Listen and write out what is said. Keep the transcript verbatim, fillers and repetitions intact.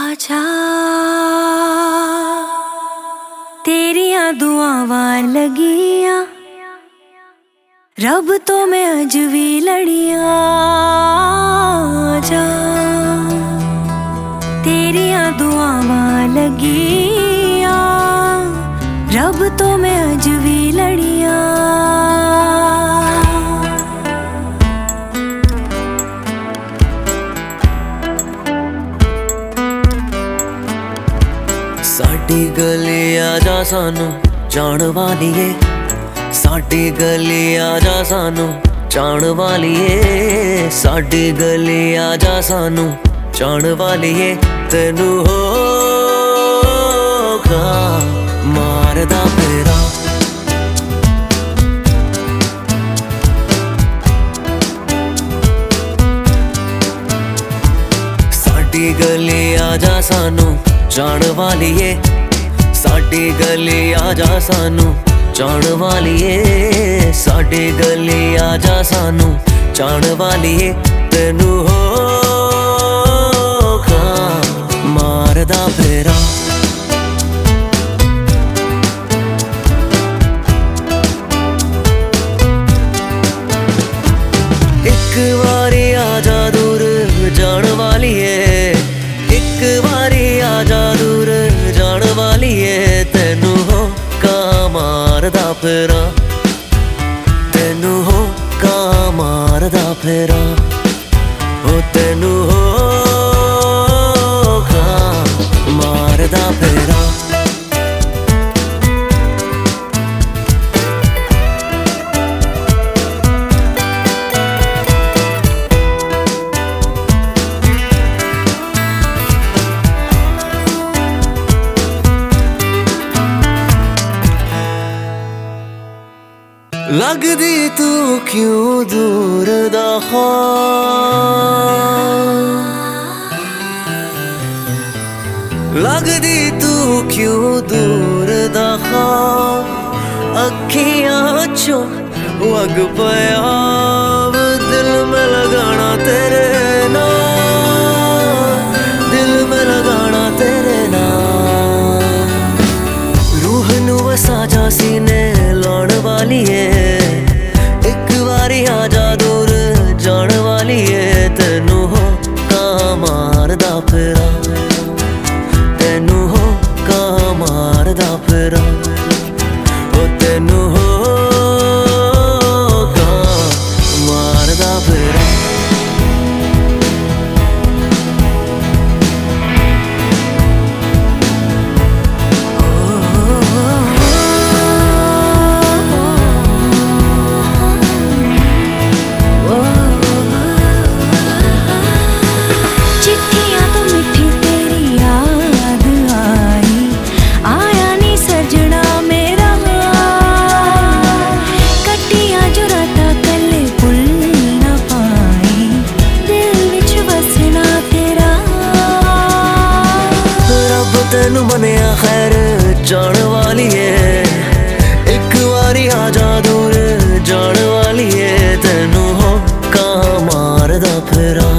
आजा तेरिया दुआवां लगियां रब तो मैं अज भी लड़ियां। आजा तेरिया दुआवां लगियां रब तो मैं अज भी लड़ियां। साडी गली आजा सानू जान वालिए, साडी गली आजा सानू जान वालिए, साडी गली आजा सानू जान वालिए। तेनू होगा मारदा फेरा साडी गली आजा सानू जान वालिए, साडी गली आजा सानू जान वालिए, साडी गली आजा सानू जान वालिए। तेनू होगा मारदा फेरा एक बारी आजा दूर जान वालिए, एक बारी आजा दूर जान वालिए। तेनू हो का मारदा फेरा, तेनू हो का मारदा फेरा, ओ तेनू हो का मारदा फेरा। लगदी तू क्यों दूर दा ख्वाब, लगदी तू क्यों दूर दा ख्वाब। अखियां चों वग पया दिल में लगाना तेरे नाम, दिल में लगाना तेरे नाम। रूह नू वसा जा सीने लाउण वालिए, एक बारी आजा दूर जान वालिए। तेनू हो का मारदा फेरा, तेनू हो का मारदा फेरा, ओ तेनू हो का मारदा फेरा। तेनू मनिया खैर जान वालिए, एक बारी आजा दूर जान वालिए। तेनू हो का मारदा फेरा।